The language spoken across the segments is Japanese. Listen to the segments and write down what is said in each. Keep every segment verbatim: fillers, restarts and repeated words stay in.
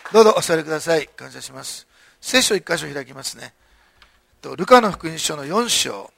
どうぞお座りください。感謝します。聖書一箇所開きますね。ルカの福音書のよん章。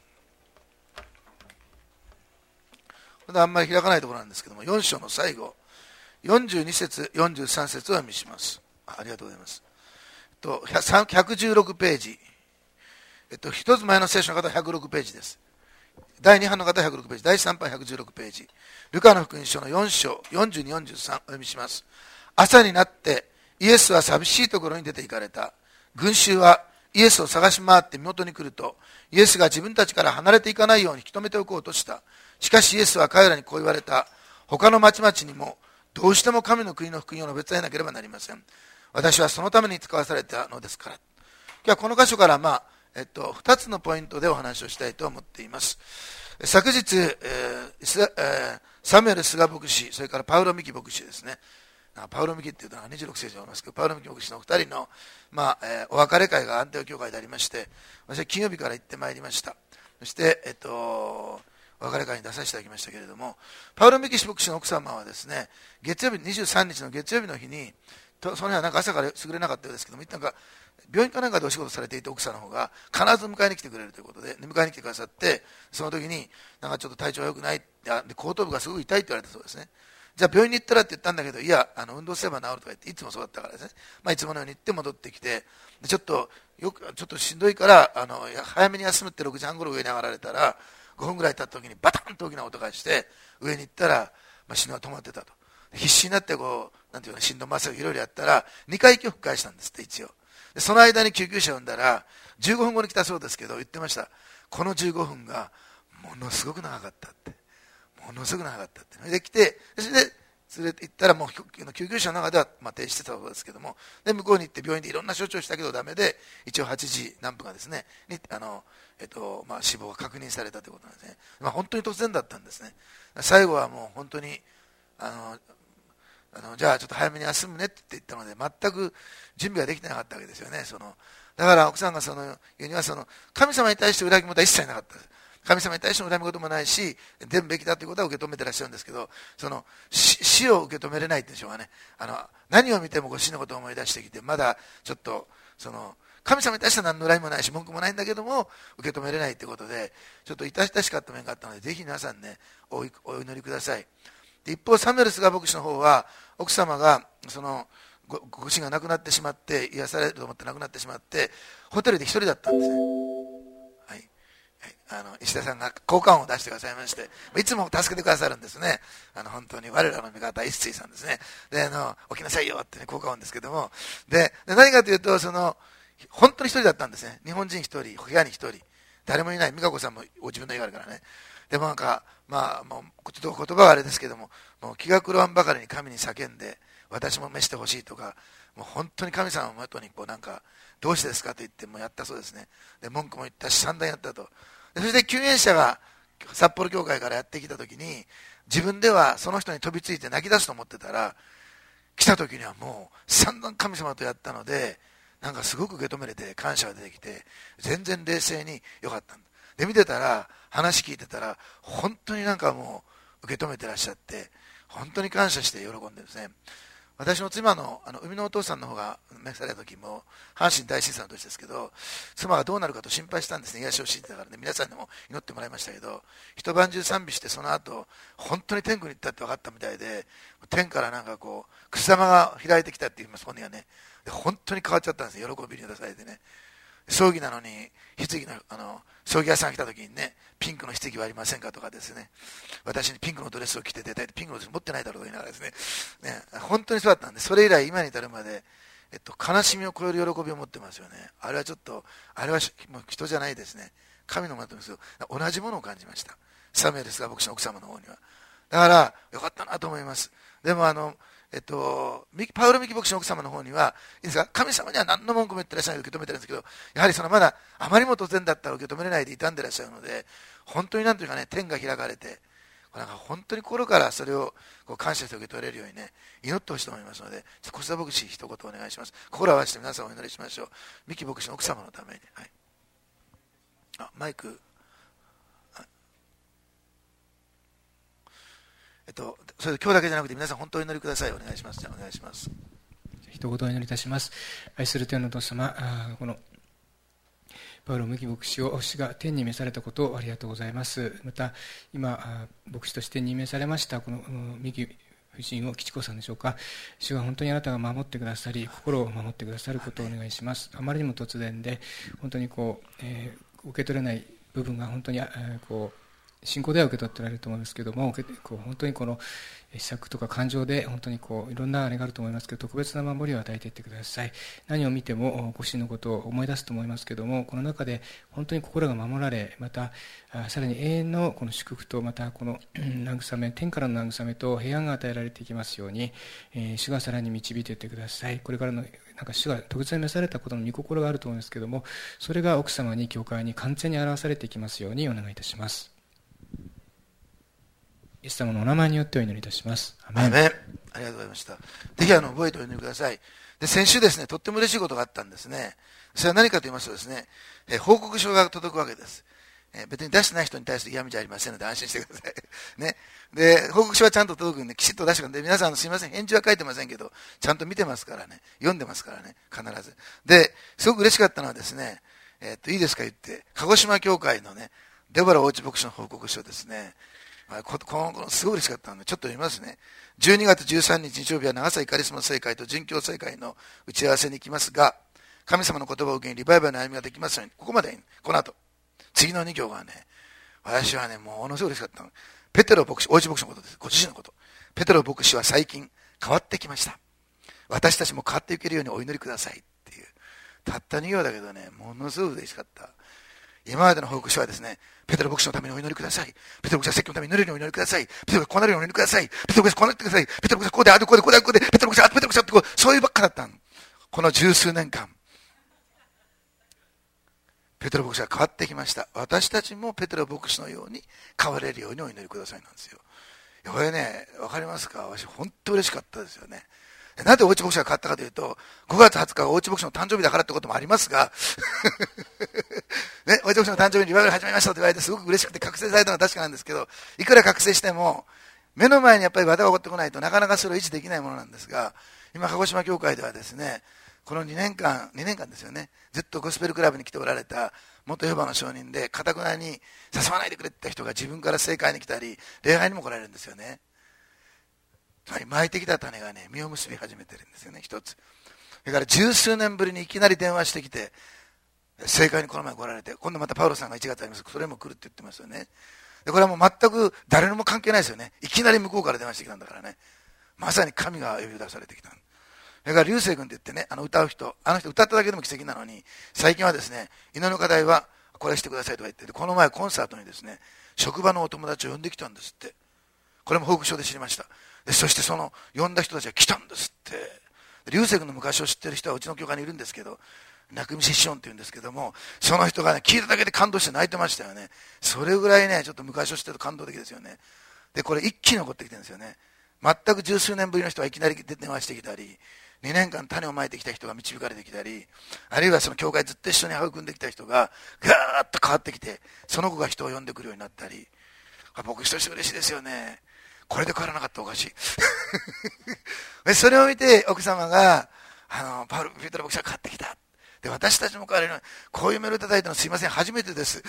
あんまり開かないところなんですけども、よん章の最後、よんじゅうに節、よんじゅうさん節をお読みします。あ, ありがとうございます。とひゃくじゅうろくページ。えっと、一つ前の聖書の方はひゃくろくページです。だいに版の方はひゃくろくページ、だいさん版ひゃくじゅうろくページ。ルカの福音書のよん章、よんじゅうに、よんじゅうさんお読みします。朝になってイエスは寂しいところに出て行かれた。群衆はイエスを探し回って身元に来ると、イエスが自分たちから離れていかないように引き止めておこうとした。しかしイエスは彼らにこう言われた。他の町々にもどうしても神の国の福音を述べ伝えなければなりません。私はそのために使わされたのですから。今日はこの箇所から、まあえっと、ふたつのポイントでお話をしたいと思っています。昨日、えーえー、サムエル・スガ牧師、それからパウロ・ミキ牧師ですね。パウロ・ミキっていうのはにじゅうろく聖書にありますけど、パウロ・ミキ牧師のお二人の、まあえー、お別れ会が安定教会でありまして、私は金曜日から行ってまいりました。そして、えっと、お別れ会に出させていただきましたけれども、パウロ・ミキ牧師の奥様はですね、月曜日、にじゅうさんにちの月曜日の日に、とその日はなんか朝から優れなかったようですけども、なんか病院かなんかでお仕事されていて奥さんの方が必ず迎えに来てくれるということで、迎えに来てくださって、その時になんかちょっと体調が良くないって、で後頭部がすごく痛いって言われたそうですね。じゃあ病院に行ったらって言ったんだけど、いや、あの運動すれば治るとか言って、いつもそうだったからですね、まあ、いつものように行って戻ってきて、でちょっとよくちょっとしんどいからあの早めに休むってろくじはん頃上に上がられたら、ごふんぐらい経った時にバタンと大きな音がして、上に行ったら、まあ、心臓が止まってたと。必死になってこう、なんていうか、心臓マッサージいろいろやったら、にかい息を吹き返したんですって、一応。でその間に救急車を呼んだら、じゅうごふんごに来たそうですけど、言ってました。このじゅうごふんがものすごく長かったって。ものすごく長かったって。それで来て、それで連れて行ったら、もう救急車の中では、まあ、停止してたそうですけども、で、向こうに行って病院でいろんな処置をしたけどダメで、一応はちじ何分かですね、にあの、えっと、まあ、死亡が確認されたということなんですね。まあ、本当に突然だったんですね。最後はもう本当に、あの、あのじゃあちょっと早めに休むねって言ったので、全く準備ができてなかったわけですよね。そのだから奥さんがその言うには、その神様に対して恨み事は一切なかったです。神様に対しての恨み事もないし、出るべきだということは受け止めてらっしゃるんですけど、その 死, 死を受け止めれないってでしょうがね。あの何を見てもご死のことを思い出してきて、まだちょっとその神様に対しては何の恨みもないし文句もないんだけども、受け止めれないということで、ちょっと痛々しかった面があったので、ぜひ皆さんね、お祈りください。一方、サムエル・スガ牧師の方は、奥様がその ご, ご主人が亡くなってしまって、癒されると思って亡くなってしまって、ホテルで一人だったんですね。はい、あの石田さんが効果音を出してくださいまして、いつも助けてくださるんですね。あの本当に我らの味方、一水さんですね。で、あの起きなさいよって、ね、効果音ですけども、でで何かというと、その本当に一人だったんですね。日本人一人、部屋に一人、誰もいない。美香子さんもご自分の家があるからね。でもなんか、まあ、もうちょっと言葉はあれですけども、もう気が狂わんばかりに神に叫んで、私も召してほしいとか、もう本当に神様のもとにこうなんか、どうしてですかと言ってもやったそうですね。で、文句も言ったし、散々やったと。でそして救援者が札幌教会からやってきたときに、自分ではその人に飛びついて泣き出すと思ってたら、来たときにはもう散々神様とやったので、なんかすごく受け止めれて感謝が出てきて、全然冷静に良かったんだ。で見てたら、話聞いてたら、本当になんかもう受け止めてらっしゃって、本当に感謝して喜んでるんですね。私の妻のあの生みのお父さんの方が召された時も、阪神大震災の年ですけど、妻がどうなるかと心配したんですね。癒しを信じてたからね、皆さんにも祈ってもらいましたけど、一晩中賛美して、その後本当に天国に行ったって分かったみたいで、天からなんかこう草間が開いてきたって言います、本人はね。で本当に変わっちゃったんですよ、喜びに出されてね。葬儀なのに、棺の、あの、葬儀屋さんが来た時にね、ピンクの棺はありませんかとかですね、私にピンクのドレスを着て出たい、ピンクのドレス持ってないだろうと言いながらですね、ね、本当にそうだったんで、それ以来今に至るまで、えっと、悲しみを超える喜びを持ってますよね。あれはちょっと、あれはもう人じゃないですね。神のものとですよ。同じものを感じました。サムエルスが牧師の奥様の方には。だから、よかったなと思います。でもあの、えっと、パウロ・ミキ牧師の奥様の方には、いいですか、神様には何の文句も言ってらっしゃる、受け止めてるんですけど、やはりそのまだあまりにも突然だったら受け止めれないで傷んでらっしゃるので、本当になんというかね、天が開かれて、なんか本当に心からそれをこう感謝して受け取れるようにね、祈ってほしいと思いますので、小須田牧師一言お願いします。心を合わせて皆さんお祈りしましょう。ミキ牧師の奥様のために。はい、あ、マイク。えっと、それで今日だけじゃなくて皆さん本当にお祈りください。お願いします。じゃあお願いします。 一言お祈りいたします。愛する天のお父様、このパウロ麦牧師を主が天に召されたことをありがとうございます。また今牧師として任命されましたこの麦夫人を吉子さんでしょうか、主が本当にあなたが守ってくださり、心を守ってくださることをお願いします。あまりにも突然で本当にこう、えー、受け取れない部分が本当に、えー、こう信仰では受け取っておられると思うんですけども、こう本当にこの思索とか感情で本当にこういろんなあれがあると思いますけど、特別な守りを与えていってください。何を見てもご主人のことを思い出すと思いますけども、この中で本当に心が守られ、またさらに永遠のこの祝福と、またこの慰め、天からの慰めと平安が与えられていきますように、えー、主がさらに導いていってください。これからのなんか主が特別に召されたことの御心があると思うんですけども、それが奥様に教会に完全に表されていきますようにお願いいたします。イエス様のお名前によってお祈りいたします。 アメン。アメン。ありがとうございました。ぜひあの覚えてお祈りください。で、先週ですね、とっても嬉しいことがあったんですね。それは何かと言いますとですね、え報告書が届くわけです。え別に出してない人に対する嫌味じゃありませんので安心してください。ね。で、報告書はちゃんと届くんで、きちっと出してくるんで、皆さんすいません、返事は書いてませんけど、ちゃんと見てますからね、読んでますからね、必ず。で、すごく嬉しかったのはですね、えー、っと、いいですか言って、鹿児島教会のね、デボラ大内牧師の報告書ですね。こ, このこのすごい嬉しかったので、ちょっと読みますね。じゅうにがつじゅうさんにち日曜日は長崎カリスマ聖会と殉教聖会の打ち合わせに行きますが、神様の言葉を受けにリバイバルの歩みができますように、ここまで、この後、次のに行がね、私はね、ものすごい嬉しかったの。ペテロ牧師、大内牧師のことです。ご自身のこと。ペテロ牧師は最近変わってきました。私たちも変わっていけるようにお祈りくださいっていう。たったに行だけどね、ものすごい嬉しかった。今までの報告書はですね、ペテロ牧師のためにお祈りください。ペテロ牧師は説教のために祈れるようにお祈りください。ペテロ牧師こうなるようにお祈りください。ペテロ牧師こうなってください。ペテロ牧師こうで、あでこうで、こうで、こうで、ペテロ牧師あペテロ牧師あってこう、そういうばっかだったの。この十数年間。ペテロ牧師は変わってきました。私たちもペテロ牧師のように変われるようにお祈りくださいなんですよ。これね、わかりますか？私本当嬉しかったですよね。なぜ大内牧師が変わったかというと、ごがつはつかが大内牧師の誕生日だからってこともありますが、ね、大内牧師の誕生日にリバイバル始めましたと言われてすごく嬉しくて覚醒されたのは確かなんですけど、いくら覚醒しても、目の前にやっぱり技が起こってこないとなかなかそれを維持できないものなんですが、今、鹿児島教会ではですね、このにねんかん、にねんかんですよね、ずっとゴスペルクラブに来ておられた元エホバの証人で、かたくなに誘わないでくれって言った人が自分から正会に来たり、礼拝にも来られるんですよね。つまり巻いてきた種がね、実を結び始めてるんですよね、一つ。それから十数年ぶりにいきなり電話してきて、正会にこの前来られて、今度またパウロさんがいちがつあります。それも来るって言ってますよね。で、これはもう全く誰にも関係ないですよね。いきなり向こうから電話してきたんだからね。まさに神が呼び出されてきた。それから流星君って言ってね、あの歌う人、あの人歌っただけでも奇跡なのに、最近はですね、祈りの課題はこれしてくださいとか言って、この前コンサートにですね、職場のお友達を呼んできたんですって。これも報告書で知りました。でそしてその呼んだ人たちが来たんですって。流星君の昔を知ってる人はうちの教会にいるんですけど、泣くみししおんって言うんですけども、その人がね、聞いただけで感動して泣いてましたよね。それぐらいね、ちょっと昔を知ってると感動的ですよね。で、これ一気に起こってきてるんですよね。全く十数年ぶりの人はいきなり電話してきたり、にねんかん種をまいてきた人が導かれてきたり、あるいはその教会ずっと一緒に育んできた人がガーッと変わってきて、その子が人を呼んでくるようになったり、僕一人嬉しいですよね。これで変わらなかったらおかしいそれを見て奥様があのパウロ・ペテロ牧師が変わってきた。で、私たちも変われる。こういうメールいただいたのすいません、初めてです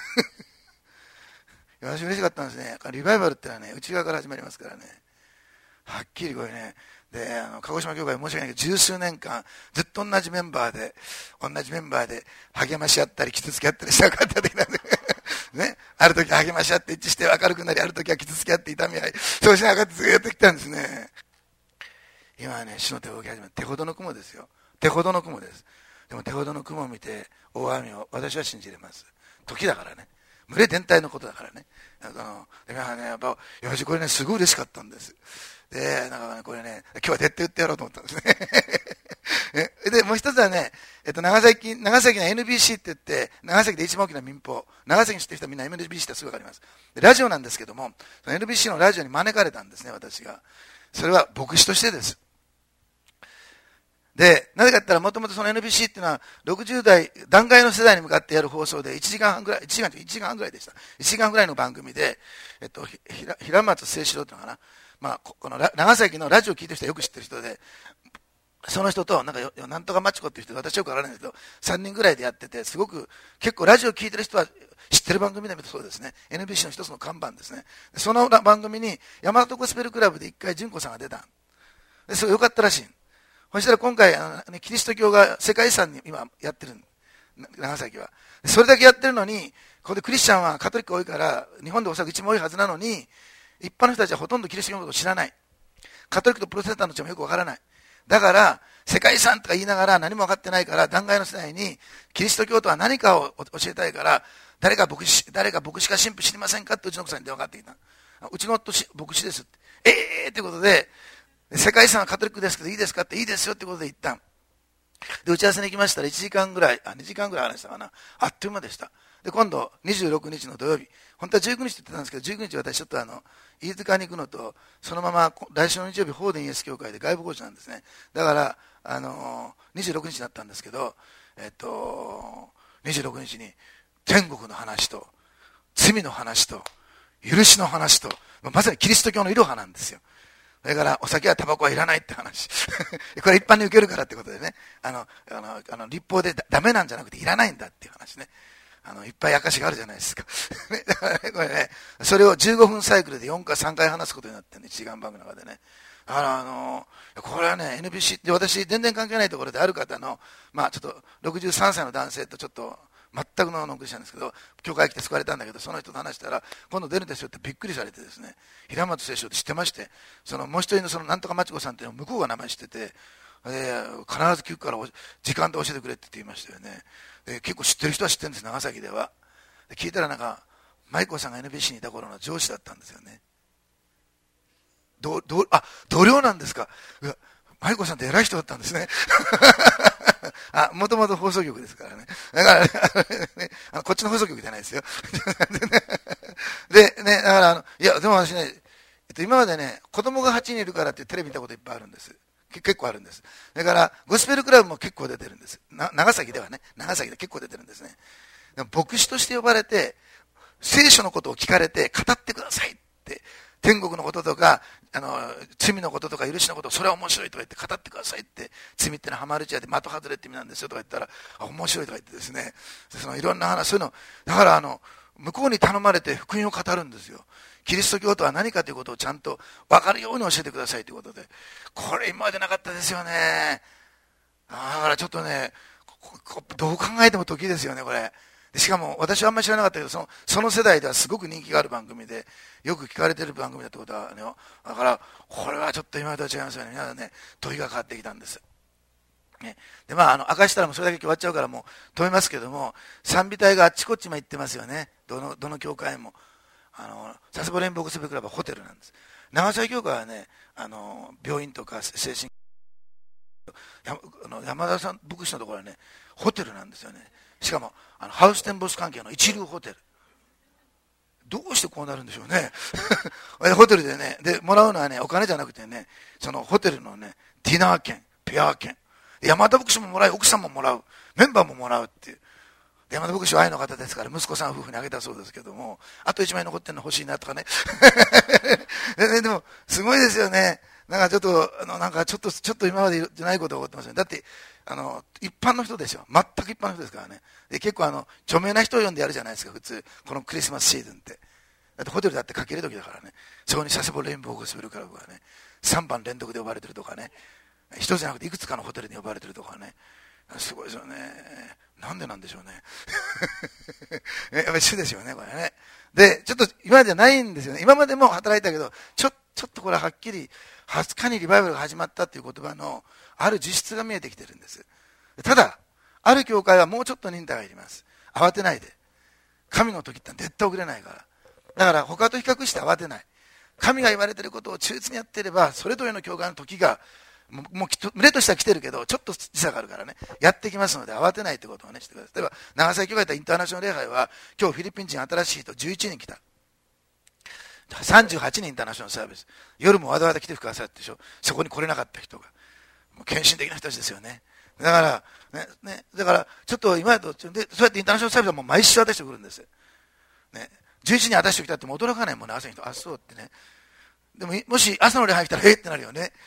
私嬉しかったんですね。リバイバルってのはね、内側から始まりますからね。はっきりこれね。で、あの鹿児島教会申し訳ないけど、十数年間ずっと同じメンバーで同じメンバーで励まし合ったり傷つけ合ったりしたかった的なんでね、ある時励まし合って一致して明るくなり、ある時は傷つけ合って痛み合い、そうしながらずっとやってきたんですね。今はね、主の手を動き始めて、手ほどの雲ですよ。手ほどの雲です。でも手ほどの雲を見て大雨を私は信じれます。時だからね、群れ全体のことだからね。あのでもね、やっぱ私これね、すごい嬉しかったんです。で、なんかね、これね、今日は徹底言ってやろうと思ったんですねで、もう一つはね、えっと、長崎、長崎の エヌビーシー って言って、長崎で一番大きな民放、長崎に知ってる人はみんな エヌビーシー ってすぐわかります。で、ラジオなんですけども、その エヌビーシー のラジオに招かれたんですね、私が。それは牧師としてです。で、なぜかって言ったら、もともとその エヌビーシー っていうのは、ろくじゅう代、団塊の世代に向かってやる放送で、いちじかんはんぐらい、いちじかん、いちじかんはんぐらいでした。いちじかんぐらいの番組で、えっと、ひら平松清志郎っていうのかな。まあ、この長崎のラジオを聞いてる人はよく知ってる人で、 その人と、なんかよ、なんとかマチコっていう人、私よくわからないんですけど、さんにんぐらいでやってて、すごく、結構ラジオ聞いてる人は知ってる番組でもそうですね。エヌビーシー の一つの看板ですね。その番組に、大和ゴスペルクラブで一回純子さんが出た。で、それ良かったらしい。そしたら今回、あのね、キリスト教が世界遺産に今やってる。長崎は。それだけやってるのに、ここでクリスチャンはカトリック多いから、日本でおそらく一番多いはずなのに、一般の人たちはほとんどキリスト教のことを知らない。カトリックとプロテスタントの違いもよくわからない。だから、世界遺産とか言いながら何も分かってないから、弾劾の世代に、キリスト教とは何かを教えたいから、誰か牧師、誰か牧師か神父知りませんかってうちの奥さんに電話かかってきた。うちの夫牧師ですって。ええーってことで、世界遺産はカトリックですけどいいですかって、いいですよってことで言った。で、打ち合わせに行きましたらいちじかんぐらい、あ、にじかんぐらい話したかな。あっという間でした。で、今度、にじゅうろくにちの土曜日、本当はじゅうくにちって言ってたんですけど、じゅうくにち私ちょっとあの、飯塚に行くのと、そのまま来週の日曜日、法殿イエス教会で外部講師なんですね。だから、あのー、にじゅうろくにちになったんですけど、えっと、にじゅうろくにちに天国の話と、罪の話と、許しの話と、まさにキリスト教のいろはなんですよ。それからお酒やタバコはいらないって話。これ一般に受けるからってことでね、あの、あの、あの立法でダメなんじゃなくていらないんだっていう話ね。あの、いっぱい証があるじゃないですか。だからね、これね、それをじゅうごふんサイクルでよんかいさんかい話すことになってね、いちじかん番組の中でね。だからあの、これはね、エヌビーシー って私全然関係ないところである方の、まあちょっとろくじゅうさんさいの男性とちょっと、全くのノンクリスチャンですけど、教会来て救われたんだけど、その人と話したら、今度出るんですよってびっくりされてですね、平松聖書って知ってまして、そのもう一人のそのなんとかまちこさんっていうの向こうが名前知ってて、で必ず聞くから時間で教えてくれって言いましたよね。で結構知ってる人は知ってるんです、長崎では。で聞いたらなんか、舞子さんが エヌビーシー にいた頃の上司だったんですよね。どどあ、同僚なんですか。舞子さんって偉い人だったんですね。あ、もともと放送局ですからね。だから、ね、あのこっちの放送局じゃないですよ。で、ね、だからあの、いや、でも私ね、えっと、今までね、子供がはちにんいるからってテレビ見たこといっぱいあるんです。結構あるんです。だから、ゴスペルクラブも結構出てるんです。な長崎ではね、長崎で結構出てるんですね。でも牧師として呼ばれて、聖書のことを聞かれて、語ってくださいって、天国のこととか、あの、罪のこととか許しのこと、それは面白いとか言って語ってくださいって、罪ってのはハマルチアで的外れって意味なんですよとか言ったら、あ、面白いとか言ってですね、そのいろんな話、そういうの、だからあの、向こうに頼まれて福音を語るんですよ。キリスト教とは何かということをちゃんと分かるように教えてくださいということで、これ今までなかったですよね。だからちょっとね、どう考えても時ですよね、これ。しかも私はあんまり知らなかったけど、そのその世代ではすごく人気がある番組で、よく聞かれている番組だってことはね、だからこれはちょっと今までとは違いますよね。皆さんね、問いが変わってきたんです。ね、でまあ、あの明かしたらもうそれだけ決まっちゃうからもう止めますけども、賛美隊があっちこっちも行ってますよね。どのどの教会も。あの佐世保連邦ゴスペルクラブはホテルなんです。長崎教会はね、あの病院とか精神やあの山田さん牧師のところはね、ホテルなんですよね。しかもあのハウステンボス関係の一流ホテル。どうしてこうなるんでしょうね。ホテルでね、でもらうのはね、お金じゃなくてね、そのホテルのね、ディナー券、ペア券、山田牧師ももらい、奥さんももらう、メンバーももらうっていう。山田牧師は愛の方ですから息子さん夫婦にあげたそうですけども、あといちまい残ってるの欲しいなとかね。で, でもすごいですよね。なんかちょっとあのなんかちょっとちょっと今までじゃないことが起こってますよね。だってあの一般の人ですよ。全く一般の人ですからね。で結構あの著名な人を呼んでやるじゃないですか、普通このクリスマスシーズンって。だってホテルだってかける時だからね。そこに佐世保レインボーゴスペルクラブがね、さんばん連続で呼ばれてるとかね、一つじゃなくていくつかのホテルに呼ばれてるとかね、すごいですよね。なんでなんでしょうね。やっぱり主ですよね、これね。で、ちょっと今まではないんですよね。今までも働いたけど、ちょちょっとこれははっきりはつかにリバイバルが始まったっていう言葉のある実質が見えてきてるんです。ただ、ある教会はもうちょっと忍耐がいります。慌てないで。神の時って絶対遅れないから。だから他と比較して慌てない。神が言われていることを忠実にやっていれば、それぞれの教会の時がもう、もう群れとしては来てるけど、ちょっと時差があるからね、やってきますので、慌てないということをね、してください。例えば、長崎教会とインターナショナル礼拝は、今日フィリピン人新しい人じゅういちにん来た。さんじゅうはちにんインターナショナルサービス。夜もわざわざ来てくださってでしょ。そこに来れなかった人が。もう献身的な人たちですよね。だから、ね、ね、だから、ちょっと今だと、で、そうやってインターナショナルサービスはもう毎週渡してくるんです。ね。じゅういちにん渡してきたっても驚かないもんね、朝の人。あ、そうってね。でも、もし朝の礼拝来たら、えってなるよね。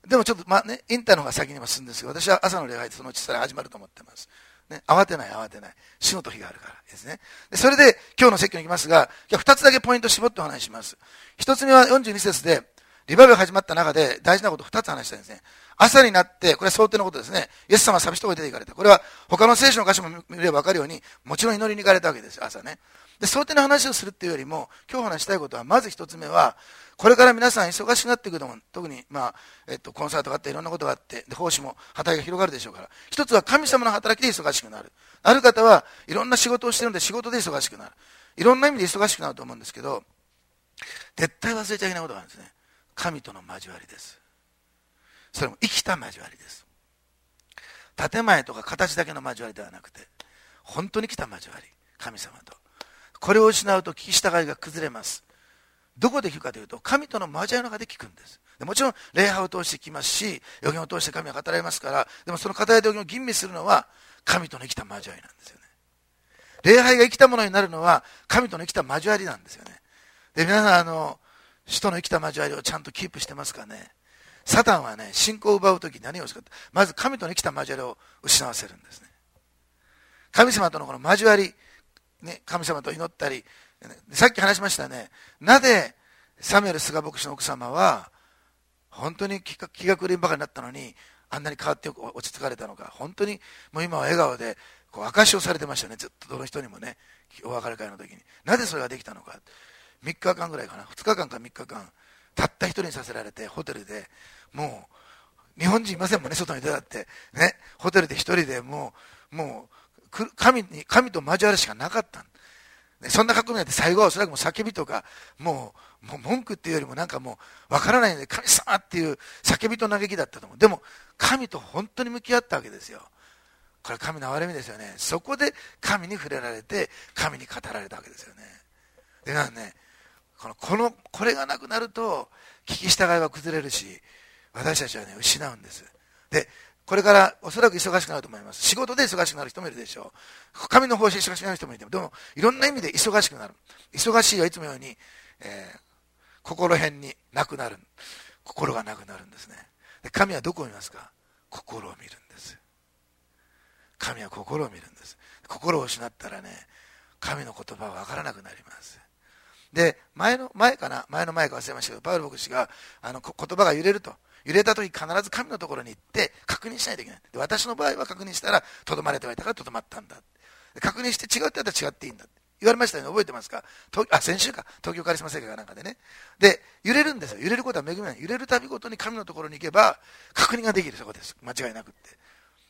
でもちょっと、まあね、インターの方が先にも進んでるんですけど、私は朝の礼拝でそのうちから始まると思ってます。ね、慌てない慌てない。死の時があるからですね。でそれで今日の説教に行きますが、今日二つだけポイントを絞ってお話しします。一つ目はよんじゅうに節で、リバイバルが始まった中で大事なことを二つ話したいんですね。朝になって、これは想定のことですね。イエス様は寂しいところに出て行かれた。これは他の聖書の箇所も見れば分かるように、もちろん祈りに行かれたわけですよ、朝ね。で、想定の話をするっていうよりも、今日話したいことは、まず一つ目は、これから皆さん忙しくなっていくと思う。特に、まあ、えっと、コンサートがあっていろんなことがあって、で、奉仕も働きが広がるでしょうから。一つは神様の働きで忙しくなる。ある方はいろんな仕事をしてるので仕事で忙しくなる。いろんな意味で忙しくなると思うんですけど、絶対忘れちゃいけないことがあるんですね。神との交わりです。それも生きた交わりです。建前とか形だけの交わりではなくて、本当に生きた交わり。神様と。これを失うと聞き従いが崩れます。どこで聞くかというと、神との交わりの中で聞くんです。でもちろん礼拝を通して聞きますし、予言を通して神は語られますから、でもその語られた予言を吟味するのは神との生きた交わりなんですよね。礼拝が生きたものになるのは神との生きた交わりなんですよね。で、皆さん、あの、主との生きた交わりをちゃんとキープしてますかね。サタンはね、信仰を奪うとき何をするか、まず神との生きた交わりを失わせるんですね。神様とのこの交わり、ね、神様と祈ったり、さっき話しましたね。なぜサムエル菅牧師の奥様は本当に気が気が狂いばかりになったのにあんなに変わって落ち着かれたのか。本当にもう今は笑顔でこう証しをされてましたね。ずっとどの人にもね、お別れ会の時に。なぜそれができたのか。みっかかんぐらいかな、ふつかかんかみっかかんたった一人にさせられて、ホテルでもう日本人いませんもんね、外に出たってね。ホテルで一人でもうもう神に神と交わるしかなかった。そんな格好になって最後はおそらくもう叫びとかもう、もう文句っていうよりもなんかもうわからないので神様っていう叫びと嘆きだったと思う。でも神と本当に向き合ったわけですよ。これ神の憐れみですよね。そこで神に触れられて神に語られたわけですよね。でなんね、このこのこれがなくなると聞き従いは崩れるし、私たちはね失うんです。でこれからおそらく忙しくなると思います。仕事で忙しくなる人もいるでしょう。神の方針忙しくなる人もいても、でもいろんな意味で忙しくなる。忙しいはいつもように、えー、心変になくなる。心がなくなるんですね。で神はどこを見ますか。心を見るんです。神は心を見るんです。心を失ったらね、神の言葉は分からなくなります。で前の前かな前の前か忘れましたけど、パウロ牧師があの言葉が揺れると。揺れた時必ず神のところに行って確認しないといけない。で私の場合は確認したらとどまれてはいたからとどまったんだ。確認して違うって言ったら違っていいんだって言われましたよね。覚えてますか。あ先週か東京カリスマ聖会かなんかでね。で揺れるんですよ。揺れることは恵みない。揺れるたびごとに神のところに行けば確認ができる。そこです。間違いなくって。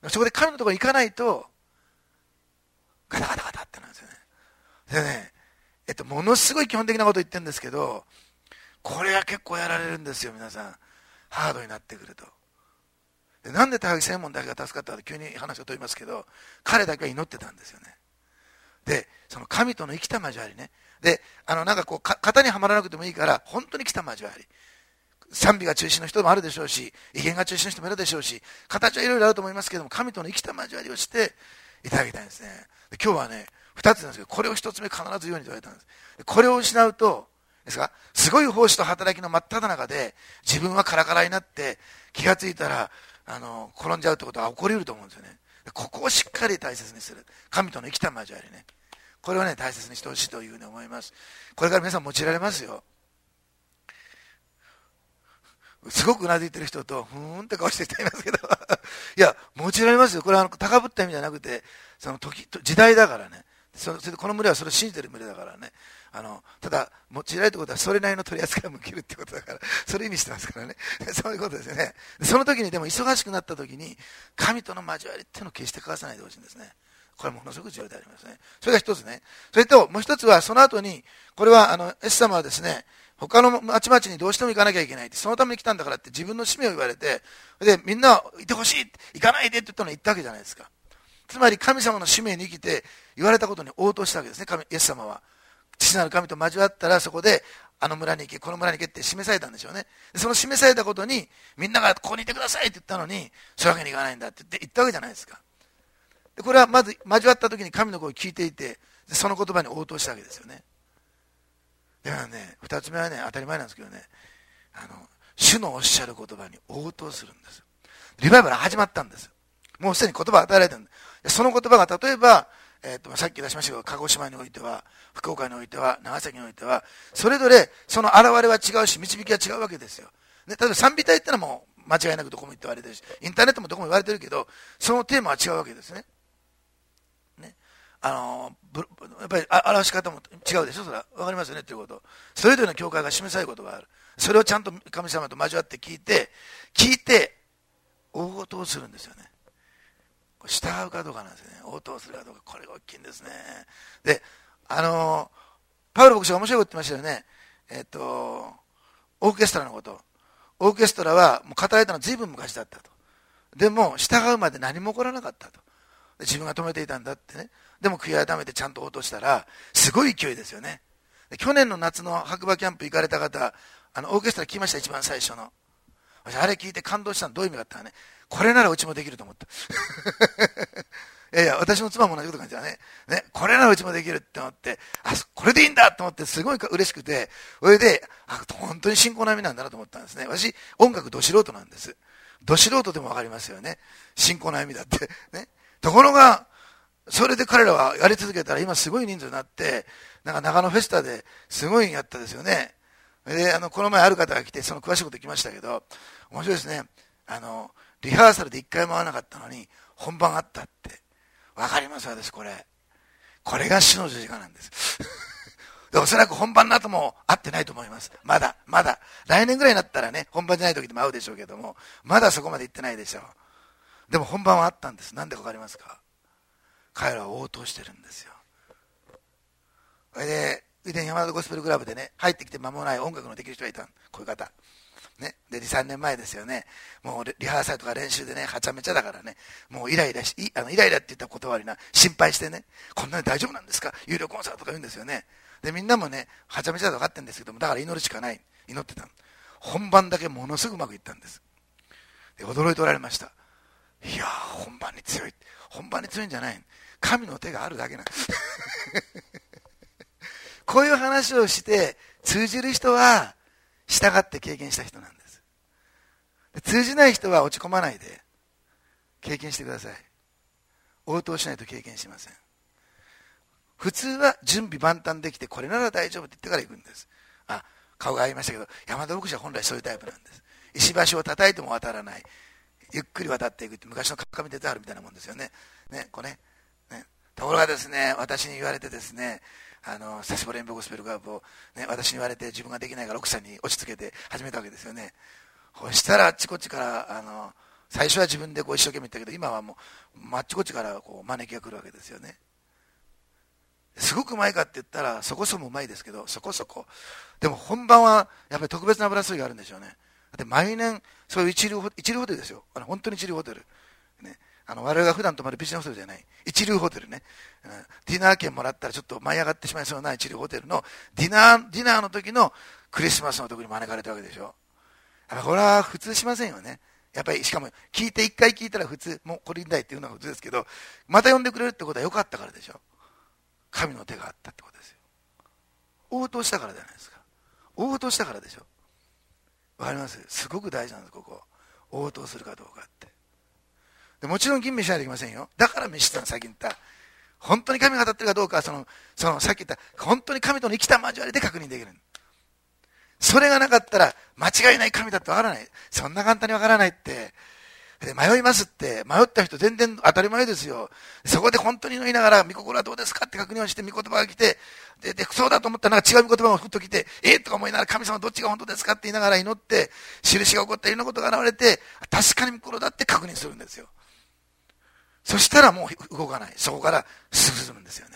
そこで神のところに行かないとガタガタガタってなんですよね。でねえっとものすごい基本的なこと言ってるんですけど、これは結構やられるんですよ皆さん。ハードになってくると。でなんで高木専門だけが助かったかと急に話を飛びますけど、彼だけは祈ってたんですよね。でその神との生きた交わりね。であのなんかこうか型にはまらなくてもいいから本当に生きた交わり。賛美が中心の人もあるでしょうし、威厳が中心の人もいるでしょうし、形はいろいろあると思いますけども、神との生きた交わりをしていただきたいんですね。で今日はねふたつなんですけど、これをひとつめ必ず言うように言われたんです。でこれを失うとですか、すごい奉仕と働きの真っ只中で自分はカラカラになって気がついたらあの転んじゃうってことは起こりうると思うんですよね。ここをしっかり大切にする。神との生きた交わりね。これをね大切にしてほしいというふうに思います。これから皆さん用いられますよ。すごくうなずいてる人とふーんって顔してる人いますけどいや用いられますよ。これはあの高ぶった意味じゃなくて、その時時代だからね。そそれでこの群れはそれを信じてる群れだからね。あのただ用いられるってことはそれなりの取り扱いも受けるってことだから、それ意味してますからねそういうことですよね。その時にでも忙しくなった時に神との交わりっていうのを決して欠かさないでほしいんですね。これはものすごく重要でありますね。それが一つね。それともう一つはその後に、これはあのエス様はですね、他の町々にどうしても行かなきゃいけないって、そのために来たんだからって自分の使命を言われて、でみんないてほしい、行かないでって言ったのに行ったわけじゃないですか。つまり神様の使命に生きて言われたことに応答したわけですね。神イエス様は父なる神と交わったら、そこであの村に行けこの村に行けって示されたんでしょうね。でその示されたことにみんながここにいてくださいって言ったのに、そういうわけにいかないんだって言って言ったわけじゃないですか。でこれはまず交わった時に神の声を聞いていて、でその言葉に応答したわけですよね。でもね、二つ目はね当たり前なんですけどね、あの主のおっしゃる言葉に応答するんです。リバイバルが始まったんです。もうすでに言葉を与えられてるんです。その言葉が例えば、えー、とさっき出しましたけど、鹿児島においては、福岡においては、長崎においては、それぞれその現れは違うし、導きは違うわけですよ。ね、例えば賛美隊ってのはもう間違いなくどこも言って言われてるし、インターネットもどこも言われてるけど、そのテーマは違うわけですね。ね、あのやっぱり表し方も違うでしょ、それは。わかりますよねということ。それぞれの教会が示されることがある。それをちゃんと神様と交わって聞いて、聞いて、応答するんですよね。従うかどうかなんですよね。応答するかどうか、これが大きいんですね。で、あのパウロ牧師が面白いこと言ってましたよね。えっと、オーケストラのこと。オーケストラはもう語られたのは随分昔だったと。でも、従うまで何も起こらなかったと。で自分が止めていたんだってね。でも悔い改めてちゃんと応答したら、すごい勢いですよね。で去年の夏の白馬キャンプ行かれた方、あの、オーケストラ聞きました、一番最初の。あれ聞いて感動したのどういう意味かってのはね、これならうちもできると思った。いやいや、私の妻も同じこと感じだね。ね、これならうちもできるって思って、あ、これでいいんだと思ってすごい嬉しくて、それで、あ、本当に信仰の意味なんだなと思ったんですね。私、音楽ど素人なんです。ど素人でもわかりますよね。信仰の意味だって。ね。ところが、それで彼らはやり続けたら今すごい人数になって、なんか長野フェスタですごいやったですよね。で、あの、この前ある方が来て、その詳しいこと聞きましたけど、面白いですね。あの、リハーサルで一回も会わなかったのに、本番あったって。わかります私、これ。これが主の十字架なんです。で、おそらく本番の後も会ってないと思います。まだ、まだ。来年ぐらいになったらね、本番じゃない時でも会うでしょうけども、まだそこまで行ってないでしょう。でも本番はあったんです。なんでかわかりますか？彼らは応答してるんですよ。それで、以前山田ゴスペルクラブでね、入ってきて間もない音楽のできる人がいた。こういう方。ね。で、に、さんねんまえですよね。もうリハーサルとか練習でね、はちゃめちゃだからね、もうイライラし、いあのイライラって言った言葉にな、心配してね、こんなに大丈夫なんですか？有料コンサートとか言うんですよね。で、みんなもね、はちゃめちゃだと分かってるんですけども、だから祈るしかない。祈ってたの。本番だけものすごくうまくいったんです。で、驚いておられました。いやー、本番に強い。本番に強いんじゃない。神の手があるだけなんです。こういう話をして通じる人は従って経験した人なんです。で通じない人は落ち込まないで経験してください。応答しないと経験しません。普通は準備万端できてこれなら大丈夫って言ってから行くんです。あ、顔が合いましたけど、山田牧師は本来そういうタイプなんです。石橋を叩いても渡らない、ゆっくり渡っていくって昔の鏡手であるみたいなもんですよね。ね、こうね。ね、ところがですね、私に言われてですね、あの久しぶりにゴスペルクラブを、ね、私に言われて自分ができないから奥さんに押し付けて始めたわけですよね。そしたらあっちこっちからあの最初は自分でこう一生懸命言ったけど、今はもうあっちこっちからこう招きが来るわけですよね。すごくうまいかって言ったらそこそこうまいですけど、そこそこでも本番はやっぱり特別な油注ぎがあるんでしょうね。だって毎年そういう一流一流ホテルですよ。あの本当に一流ホテル、ね、あの我々が普段泊まるビジネスホテルじゃない一流ホテルね、うん、ディナー券もらったらちょっと舞い上がってしまいそうな一流ホテルのディナーディナーの時のクリスマスの時に招かれたわけでしょ。やっぱこれは普通しませんよね。やっぱりしかも聞いて一回聞いたら普通、もうこれにだいっていうのが普通ですけど、また呼んでくれるってことは良かったからでしょ。神の手があったってことですよ。応答したからじゃないですか。応答したからでしょ。わかります？すごく大事なんです、ここ。応答するかどうかって。でもちろん吟味しないといけませんよ。だから召したの、さっき言った。本当に神が当たってるかどうかは、その、その、さっき言った、本当に神との生きた交わりで確認できる。それがなかったら、間違いない神だってわからない。そんな簡単にわからないって。で迷いますって、迷った人全然当たり前ですよ。そこで本当に祈りながら、御心はどうですかって確認をして、御言葉が来て、で、でそうだと思ったら、なんか違う御言葉がふっと来て、えー、とか思いながら、神様どっちが本当ですかって言いながら祈って、印が起こったりのことが現れて、確かに御心だって確認するんですよ。そしたらもう動かない。そこから進むんですよね。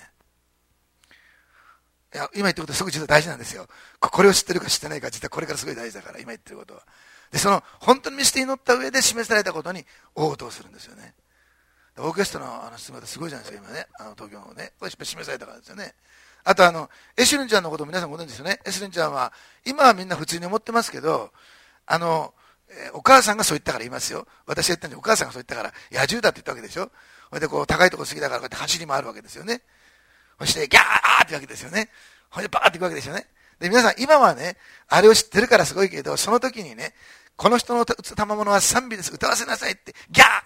いや、今言ってることはすごく実は大事なんですよ。これを知ってるか知ってないか、実はこれからすごい大事だから、今言ってることは。で、その、本当に見捨て祈った上で示されたことに応答するんですよね。オーケストラのあの姿すごいじゃないですか、今ね。あの東京のね。これ示されたからですよね。あとあの、エシュリンちゃんのことも皆さんご存知ですよね。エシュリンちゃんは、今はみんな普通に思ってますけど、あの、えー、お母さんがそう言ったから言いますよ。私が言ったんで、お母さんがそう言ったから、野獣だって言ったわけでしょ。それでこう、高いところ過ぎだからこうやって走り回るわけですよね。そして、ギャーって言うわけですよね。ほんで、バーって行くわけですよね。 で、皆さん、今はね、あれを知ってるからすごいけど、その時にね、この人の賜物は賛美です。歌わせなさいって、ギャー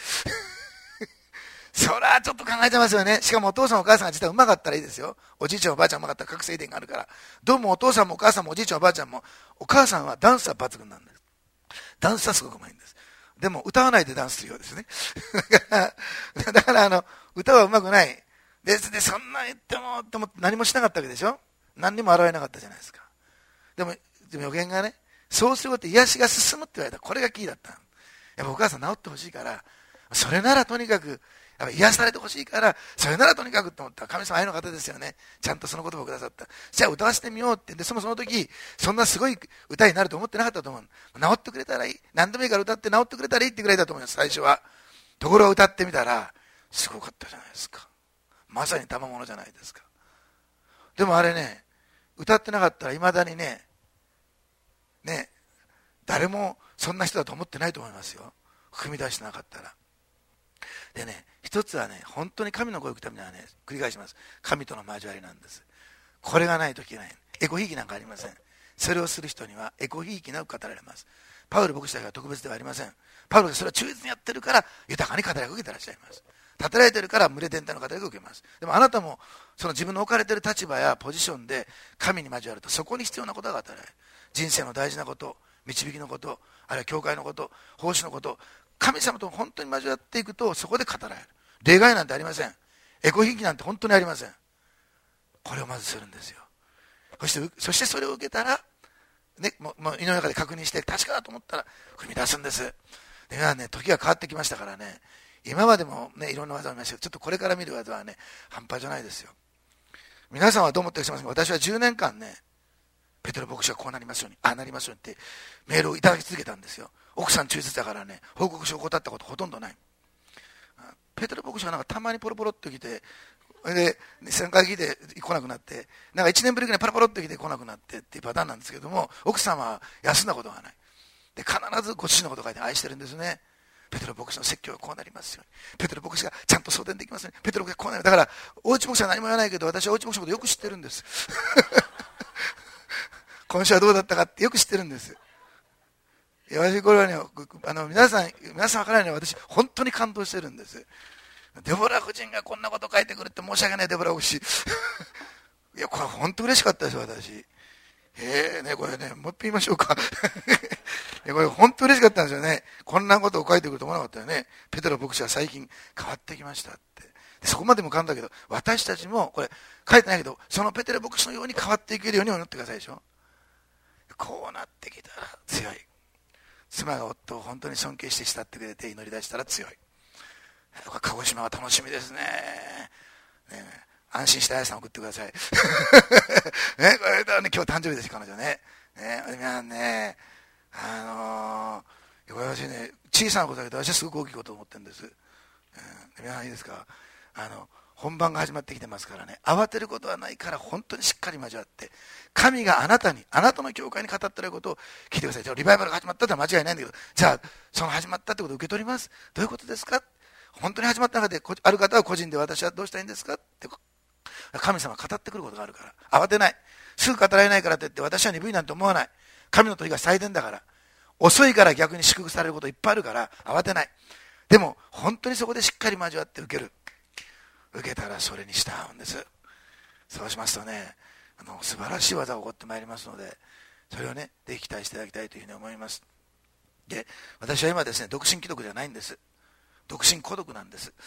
それはちょっと考えてますよね。しかもお父さんお母さんが実はうまかったらいいですよ。おじいちゃんおばあちゃんうまかったら覚醒伝があるから。どうもお父さんもお母さんもおじいちゃんおばあちゃんも、お母さんはダンスは抜群なんです。ダンスはすごくうまいんです。でも歌わないでダンスするようですね。だから、だからあの、歌はうまくない。で、でそんな言っても、っても何もしなかったわけでしょ。何にも現れなかったじゃないですか。でも、でも予言がね、そうすることで癒しが進むって言われた。これがキーだった。やっぱお母さん治ってほしいから、それならとにかく、やっぱ癒されてほしいから、それならとにかくって思ったら、神様愛の方ですよね。ちゃんとその言葉をくださった。じゃあ歌わせてみようって言って、そもその時、そんなすごい歌になると思ってなかったと思う。治ってくれたらいい。何でもいいから歌って治ってくれたらいいってぐらいだと思います、最初は。ところが歌ってみたら、すごかったじゃないですか。まさに賜物じゃないですか。でもあれね、歌ってなかったらいまだにね、ね、誰もそんな人だと思ってないと思いますよ。踏み出してなかったら。でね、一つはね、本当に神の声を聞くためにはね、繰り返します。神との交わりなんです。これがないといけない。エコひいきなんかありません。それをする人にはエコひいきなく語られます。パウル牧師だけは特別ではありません。パウルがそれを忠実にやってるから豊かに語りを受けてらっしゃいます。働いてるから群れ全体の語りを受けます。でもあなたもその自分の置かれている立場やポジションで神に交わると、そこに必要なことが与えられる。人生の大事なこと、導きのこと、あるいは教会のこと、奉仕のこと、神様と本当に交わっていくと、そこで語られる。例外なんてありません。エコひいきなんて本当にありません。これをまずするんですよ。そしてそしてそれを受けたら、ね、もうもう胃の中で確認して確かだと思ったら踏み出すんです。で皆さんね、時が変わってきましたからね、今までもね、いろんな技を見ましたけど、ちょっとこれから見る技はね、半端じゃないですよ。皆さんはどう思ってらっしゃいますか。私はじゅうねんかんね、ペテロ牧師はこうなりますように、ああなりますようにってメールをいただき続けたんですよ。奥さん忠実だからね、報告書を怠ったことほとんどない。ペテロ牧師はなんかたまにポロポロっと来て、でさんかい来て来なくなって、なんかいちねんぶりぐらいパラパロっと来て来なくなってっていうパターンなんですけども、奥さんは休んだことがない。で必ずご主人のことを書いて愛してるんですね。ペテロ牧師の説教はこうなりますように、ペテロ牧師がちゃんと送電できますように、ペテロ牧師がこうなる。だから大内牧師は何も言わないけど、私は大内牧師のことよく知ってるんです今週はどうだったかってよく知ってるんです。いや、私これはね、あの皆さん皆さん分からないのは、私本当に感動してるんです。デボラ夫人がこんなこと書いてくるって申し訳ない、デボラ牧師いや、これ本当嬉しかったですよ、私。ええね、これね、もう一遍言いましょうかいや、これ本当嬉しかったんですよね。こんなことを書いてくると思わなかったよね。ペテロ牧師は最近変わってきましたって。でそこまでも噛んだけど、私たちもこれ書いてないけど、そのペテロ牧師のように変わっていけるように祈ってくださいでしょ。こうなってきたら強い。妻が夫を本当に尊敬して慕ってくれて祈り出したら強い。鹿児島は楽しみですね。ね、安心してあやさん送ってください。ね、これだね、今日誕生日です、彼女ね。ね、皆さんね、あのー、これ私ね、小さなことだけど、私はすごく大きいことを思ってるんです。うん、皆さんいいですか。あの本番が始まってきてますからね、慌てることはないから、本当にしっかり交わって、神があなたに、あなたの教会に語っていることを聞いてください。じゃあリバイバルが始まったって間違いないんだけど、じゃあその始まったってことを受け取ります。どういうことですか。本当に始まった中である方は個人で、私はどうしたらいいんですかって神様が語ってくることがあるから、慌てない。すぐ語られないからといって私は鈍いなんて思わない。神の時が最善だから。遅いから逆に祝福されることいっぱいあるから慌てない。でも本当にそこでしっかり交わって受ける。受けたらそれに従うんです。そうしますとね、あの素晴らしい技が起こってまいりますので、それをね、ぜひ期待していただきたいというふうに思います。で、私は今ですね、独身貴族じゃないんです。独身孤独なんです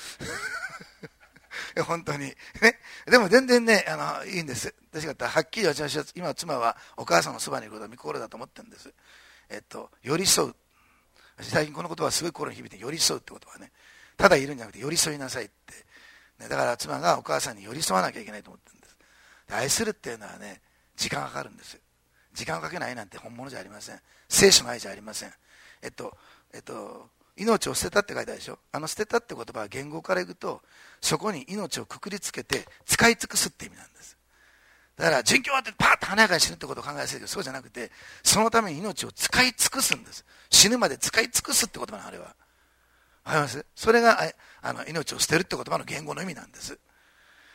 本当にね。でも全然ね、あのいいんです。私がはっきり私は今妻はお母さんのそばにいることは御心だと思ってるんです。えっと寄り添う。最近この言葉はすごい心に響いて、寄り添うって言葉はね、ただいるんじゃなくて寄り添いなさいって、ね、だから妻がお母さんに寄り添わなきゃいけないと思ってるんです。で、愛するっていうのはね、時間がかかるんです。時間をかけないなんて本物じゃありません。聖書の愛じゃありません。えっとえっと命を捨てたって書いてあるでしょ。あの捨てたって言葉は言語からいくと、そこに命をくくりつけて使い尽くすって意味なんです。だから殉教ってパーッと華やかに死ぬってことを考えやすいけど、そうじゃなくて、そのために命を使い尽くすんです。死ぬまで使い尽くすって言葉のあれはわかります。それがあの命を捨てるって言葉の言語の意味なんです。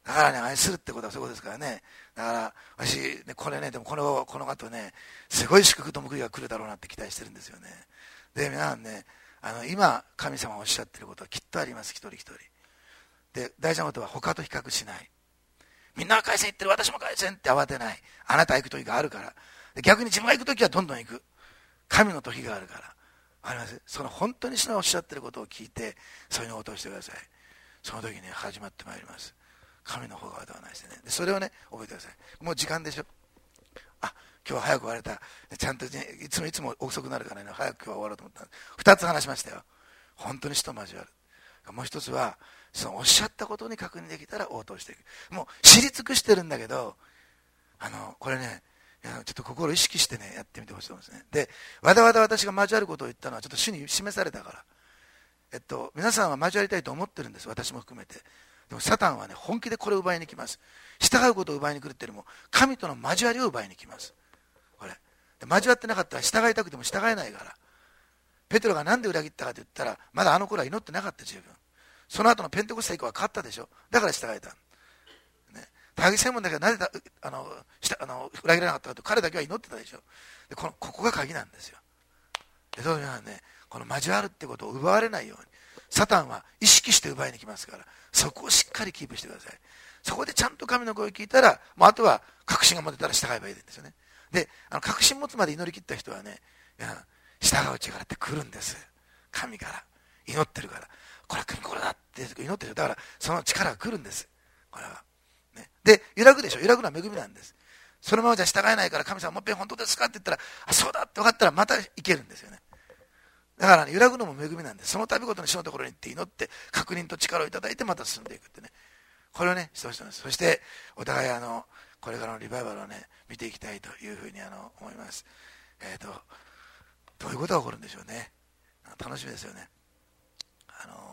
だからね、愛するってことはそういうことですからね。だから私ね、これね、でもこのこの後ね、すごい祝福と報いが来るだろうなって期待してるんですよね。で、皆さんね、あの今神様がおっしゃってることはきっとあります、一人一人で。大事なことは他と比較しない。みんなが海鮮行ってる、私も海鮮って慌てない。あなた行く時があるから。で、逆に自分が行く時はどんどん行く。神の時があるから。わかります？その本当に主のおっしゃってることを聞いて、そういうのを応答してください。その時に始まってまいります。神の方がではないですね。でそれをね、覚えてください。もう時間でしょ。あ、今日は早く終われた。ちゃんと、ね、いつもいつも遅くなるからね、早く今日は終わろうと思ったんです。二つ話しましたよ。本当に主と交わる。もう一つは、そのおっしゃったことに確認できたら応答していく。もう知り尽くしてるんだけど、あの、これね、ちょっと心を意識してね、やってみてほしいと思うんですね。で、わざわざ私が交わることを言ったのは、ちょっと主に示されたから。えっと、皆さんは交わりたいと思ってるんです。私も含めて。でもサタンはね、本気でこれを奪いに来ます。従うことを奪いに来るっていうよりも、神との交わりを奪いに来ます。これ。で交わってなかったら従いたくても従えないから。ペテロがなんで裏切ったかと言ったら、まだあの頃は祈ってなかった、十分。その後のペンテコステ以降は変わったでしょ。だから従えた。ね。高木専門だけどなぜだあのしたあの裏切らなかったかと、彼だけは祈ってたでしょ。でこのここが鍵なんですよ。でどういうのはね、この交わるってことを奪われないように。サタンは意識して奪いに来ますから、そこをしっかりキープしてください。そこでちゃんと神の声を聞いたら、もうあとは確信が持てたら従えばいいんですよね。で、あの確信持つまで祈り切った人はね、いや従う力って来るんです。神から祈ってるから、これは神これだって祈ってる。だからその力が来るんです。これは、ね、で揺らぐでしょ。揺らぐのは恵みなんです。そのままじゃ従えないから、神様もう一遍本当ですかって言ったら、あ、そうだって分かったらまたいけるんですよね。だから、ね、揺らぐのも恵みなんです。その度ごとに主のところに行って祈って確認と力をいただいてまた進んでいくってね、これをねしてほしいんです。そしてお互いあのこれからのリバイバルをね見ていきたいというふうにあの思います。えーとどういうことが起こるんでしょうね。楽しみですよね。あのー、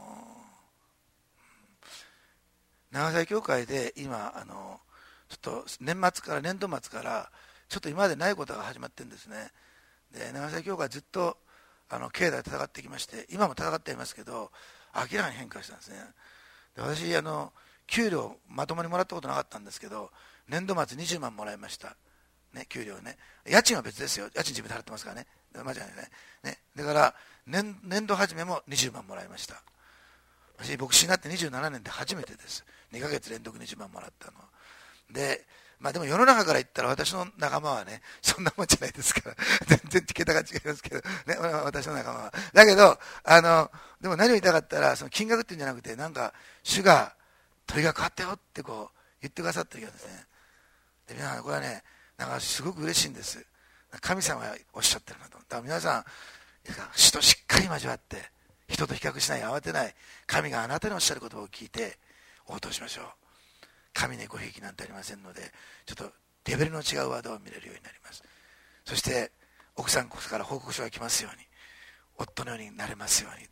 長崎教会で今あのちょっと年末から年度末からちょっと今までないことが始まってるんですね。で長崎教会ずっとあの境内で戦ってきまして、今も戦っていますけど明らかに変化したんですね。で私あの給料まともにもらったことなかったんですけど、年度末にじゅうまんもらいました、ね、給料ね。家賃は別ですよ。家賃自分で払ってますからね。間違いないね。ね、だから年、年度始めもにじゅうまんもらいました。私牧師になってにじゅうななねんで初めてです。にかげつ連続にじゅうまんもらったので、まあでも世の中から言ったら私の仲間はね、そんなもんじゃないですから、全然桁が違いますけど、ね、私の仲間は。だけど、あの、でも何を言いたかったら、その金額っていうんじゃなくて、なんか、主が、鳥が変わったよってこう、言ってくださってるようですね。で、皆さん、これはね、なんかすごく嬉しいんです。神様がおっしゃってるなと。だから皆さん、主としっかり交わって、人と比較しない、慌てない、神があなたにおっしゃる言葉を聞いて、応答しましょう。神にごひいきなんてありませんので、ちょっとレベルの違うワードを見れるようになります。そして奥さんから報告書が来ますように、夫のようになれますように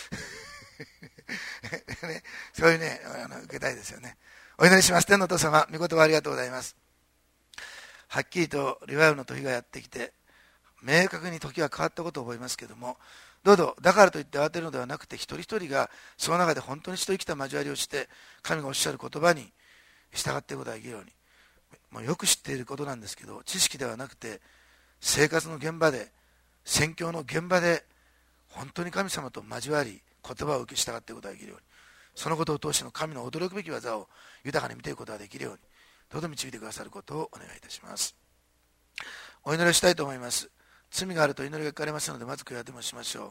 ね、そういうね、あの受けたいですよね。お祈りします。天のお父様、御言葉ありがとうございます。はっきりとリバイバルの時がやってきて、明確に時が変わったことを覚えますけども、どうぞだからといって慌てるのではなくて、一人一人がその中で本当に主と生きた交わりをして、神がおっしゃる言葉に従っていくことができるように。もうよく知っていることなんですけど、知識ではなくて生活の現場で、宣教の現場で本当に神様と交わり、言葉を受け従っていくことができるように、そのことを通しての神の驚くべき技を豊かに見ていくことができるように、どうぞ導いてくださることをお願いいたします。お祈りをしたいと思います。罪があると祈りが聞かれますので、まず悔やでもしましょう。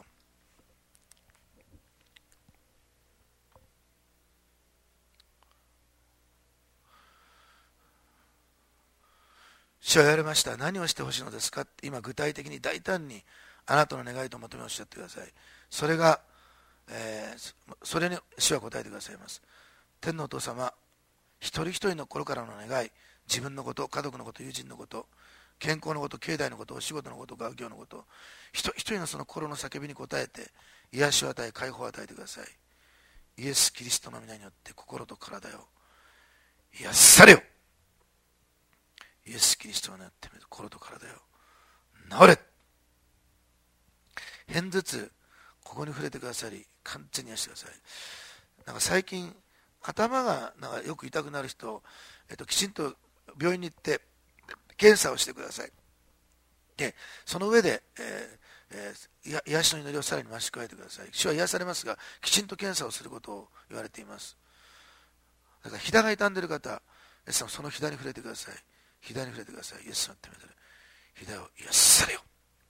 主は言われました。何をしてほしいのですかって、今具体的に大胆にあなたの願いと求めをおっしゃってください。それが、えー、それに主は答えてくださいます。天のお父様、一人一人の心からの願い、自分のこと、家族のこと、友人のこと、健康のこと、経済のこと、お仕事のこと、学業のこと、一人一人のその心の叫びに応えて、癒しを与え、解放を与えてください。イエス・キリストの皆によって心と体を癒されよ。イエス・キリストによって心と体よ治れ。片頭痛、ここに触れてくださり、完全に癒してください。なんか最近頭がなんかよく痛くなる人、えっと、きちんと病院に行って検査をしてください。でその上で、えーえー、や癒しの祈りをさらに増し加えてください。主は癒されますが、きちんと検査をすることを言われています。だから膝が痛んでいる方、イエス様その膝に触れてください。膝に触れてください。イエス様ってみてる膝を癒されよ。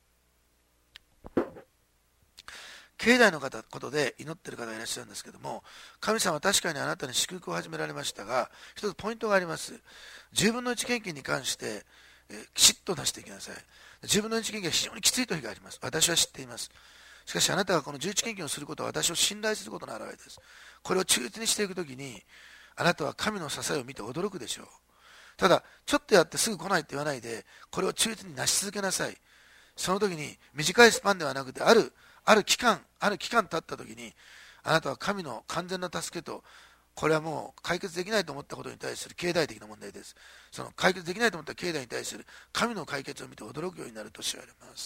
境内の方ことで祈っている方がいらっしゃるんですけども、神様は確かにあなたに祝福を始められましたが、一つポイントがあります。じゅうぶんのいち献金に関して、えー、きちっと出していきなさい。じゅうぶんのいち献金は非常にきつい時があります。私は知っています。しかしあなたがこのじゅういち献金をすることは私を信頼することの表れです。これを忠実にしていくときに、あなたは神の支えを見て驚くでしょう。ただちょっとやってすぐ来ないって言わないで、これを忠実になし続けなさい。その時に短いスパンではなくて、あるある期間ある期間経った時に、あなたは神の完全な助けと、これはもう解決できないと思ったことに対する経済的な問題です。その解決できないと思った経済に対する神の解決を見て驚くようになると知られます。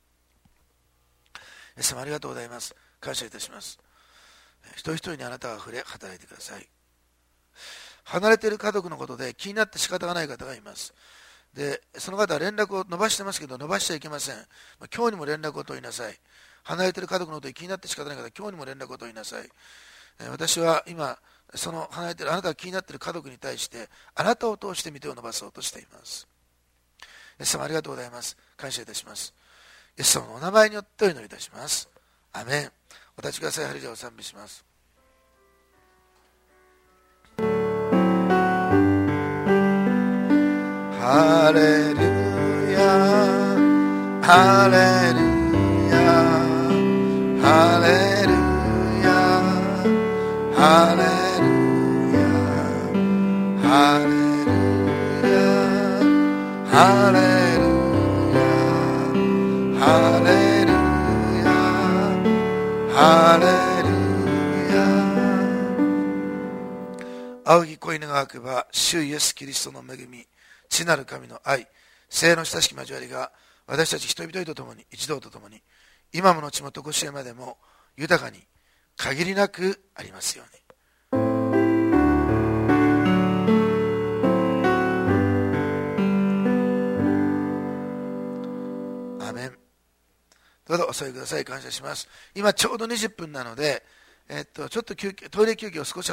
イエス様ありがとうございます。感謝いたします。一人一人にあなたが触れ働いてください。離れている家族のことで気になって仕方がない方がいます。でその方は連絡を伸ばしてますけど、伸ばしちゃいけません。今日にも連絡を取りなさい。離れている家族のことで気になって仕方ない方、今日にも連絡を取りなさい。私は今その離れているあなたが気になっている家族に対してあなたを通して御手を伸ばそうとしています。イエス様ありがとうございます。感謝いたします。イエス様のお名前によってお祈りいたします。アメン。お立ちください。ハレルヤを賛美します。ハレルヤハレルヤハレルヤハレルヤハレルヤハレルヤハレルヤハレルヤ。仰ぎ恋願わくば、主イエスキリストの恵み、父なる神の愛、聖の親しき交わりが私たち人々と共に、一同と共に、今も後も常しえまでも豊かに限りなくありますように。アメン。どうぞお座りください。感謝します。今ちょうどにじゅっぷんなので、えっと、ちょっと休憩、トイレ休憩を少し